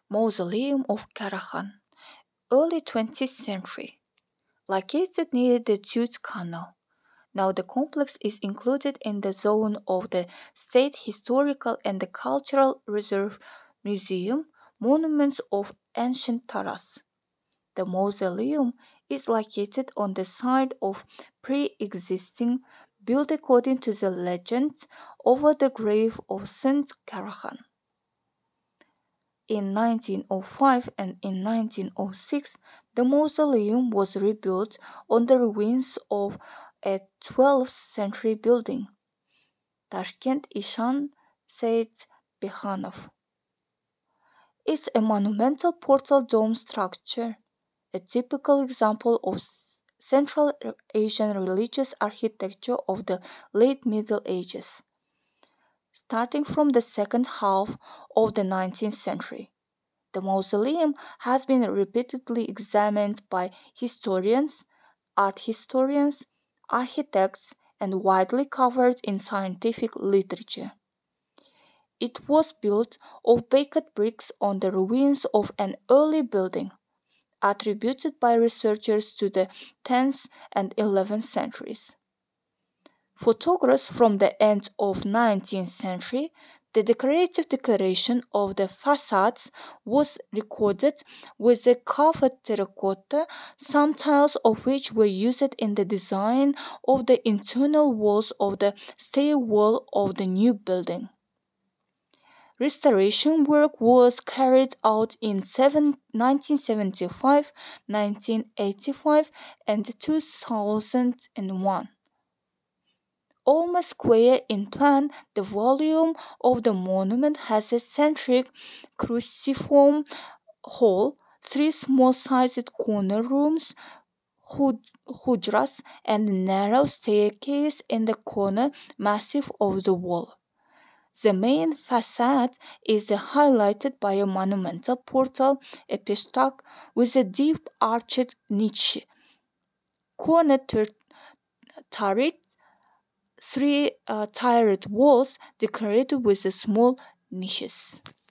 Mausoleum of Karahan, early 20th century, located near the Tut Canal. Now the complex is included in the zone of the State Historical and Cultural Reserve Museum, Monuments of Ancient Taras. The mausoleum is located on the site of pre-existing, built according to the legend, over the grave of Saint Karahan. In 1905 and in 1906, the mausoleum was rebuilt on the ruins of a 12th century building, Tashkent Ishan Said Bekhanov. It's a monumental portal dome structure, a typical example of Central Asian religious architecture of the late Middle Ages, starting from the second half of the 19th century. The mausoleum has been repeatedly examined by historians, art historians, architects, and widely covered in scientific literature. It was built of baked bricks on the ruins of an early building, attributed by researchers to the 10th and 11th centuries. Photographs from the end of 19th century, the decorative decoration of the facades was recorded with the carved terracotta, some tiles of which were used in the design of the internal walls of the stairwell of the new building. Restoration work was carried out in 1975, 1985, and 2001. Almost square in plan, the volume of the monument has a centric cruciform hall, three small-sized corner rooms, hujras, and a narrow staircase in the corner massif of the wall. The main facade is highlighted by a monumental portal, a peshtaq, with a deep arched niche, corner turret, three tiered walls decorated with small niches.